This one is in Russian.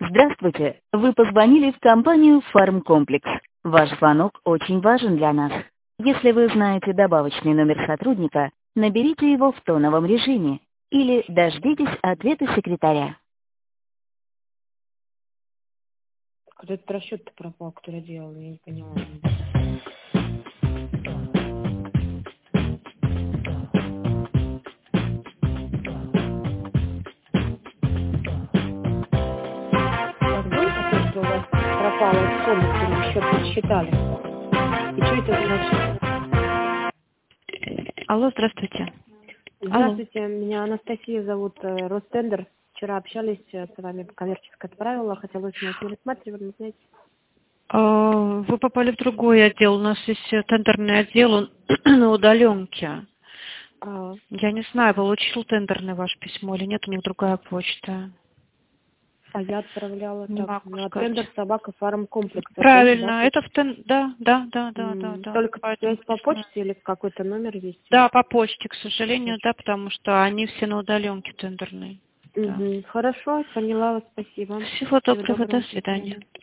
Здравствуйте! Вы позвонили в компанию «Фармкомплекс». Ваш звонок очень важен для нас. Если вы знаете добавочный номер сотрудника, наберите его в тоновом режиме или дождитесь ответа секретаря. Вот этот расчет пропал, который я делала, я не поняла. Возможно, то, что у вас пропала сумма, которую счет подсчитали? И что это значит? Алло, здравствуйте. Здравствуйте, меня Анастасия зовут, Ростендер. Вчера общались с вами, коммерческое отправила, хотела узнать, не рассматривали, знаете? Вы попали в другой отдел. У нас есть тендерный отдел, он на удаленке. Я не знаю, получил тендерный ваше письмо или нет, у них другая почта. А я отправляла Не так, могу на сказать. тендер собака фармкомплекс. Правильно, это да. Только Поэтому связь по почте или какой-то номер есть? да, по почте, к сожалению, да, потому что они все на удаленке тендерные. Да. Хорошо, поняла вас, спасибо. Всего доброго, до свидания.